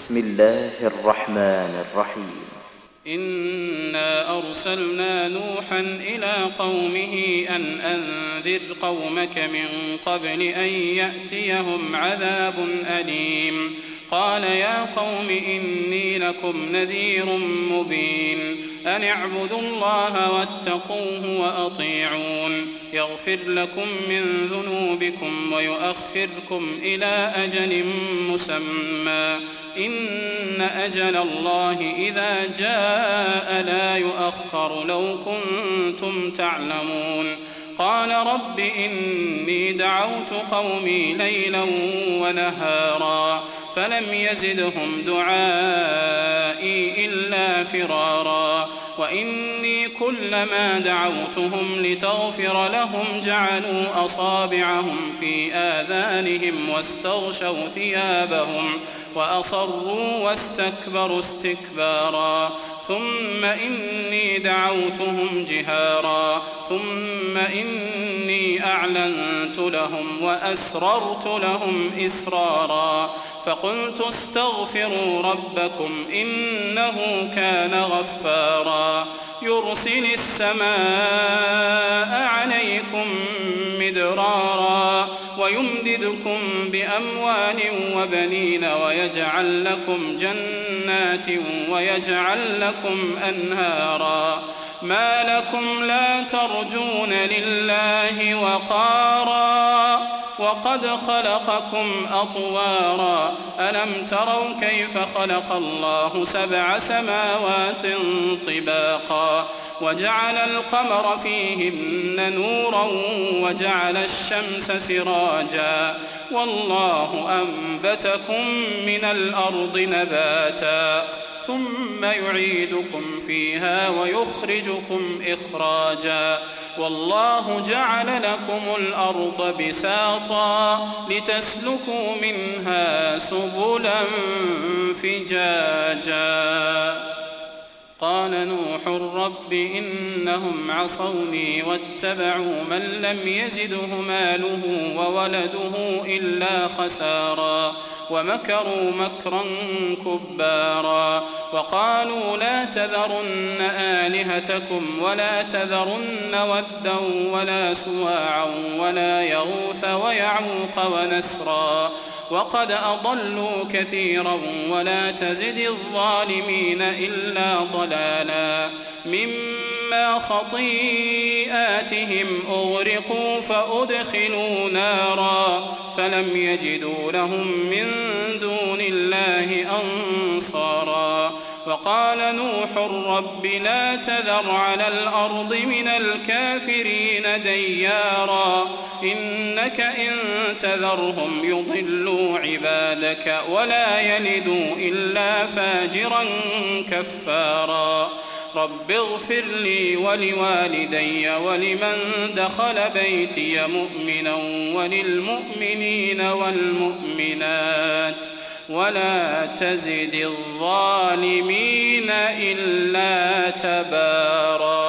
بسم الله الرحمن الرحيم إنا أرسلنا نوحا إلى قومه أن أنذر قومك من قبل أن يأتيهم عذاب أليم قال يا قوم إني لكم نذير مبين أن اعبدوا الله واتقوه وأطيعون يغفر لكم من ذنوبكم ويؤخركم إلى أجل مسمى إن أجل الله إذا جاء لا يؤخر لو كنتم تعلمون قال رب إني دعوت قومي ليلا ونهارا فلم يزدهم دعائي إلا فرارا وإني كلما دعوتهم لتغفر لهم جعلوا أصابعهم في آذانهم واستغشوا ثيابهم وأصروا واستكبروا استكبارا ثم إني دعوتهم جهارا ثم إني أعلنت لهم وأسررت لهم إسرارا فقلت استغفروا ربكم إنه كان غفارا يرسل السماء عليكم مدرارا ويمددكم بأموال وبنين ويجعل لكم جنات ويجعل لكم أنهارا ما لكم لا ترجون لله وقارا وقد خلقكم أطوارا ألم تروا كيف خلق الله 7 سماوات طباقا وجعل القمر فيهن نورا وجعل الشمس سراجا والله أنبتكم من الأرض نباتا ثم يعيدكم فيها ويخرجكم إخراجا والله جعل لكم الأرض بساطا لتسلكوا منها سبلا فجاجا قال نوح رب إنهم عصوني واتبعوا من لم يزده ماله وولده إلا خسارا ومكروا مكرا كبارا وقالوا لا تذرن آلهتكم ولا تذرن ودا ولا سواعا ولا يغوث ويعوق ونسرا وقد أضلوا كثيرا ولا تزد الظالمين إلا ضلالا مما خطيئاتهم أغرقوا فأدخلوا نارا فلم يجدوا لهم من دون الله أنصارا وقال نوح رب لا تذر على الأرض من الكافرين ديارا إنك إن تذرهم يضلوا عبادك ولا يلدوا إلا فاجرا كفارا رب اغفر لي ولوالدي ولمن دخل بيتي مؤمنا وللمؤمنين والمؤمنات ولا تزد الظالمين إلا تبارا.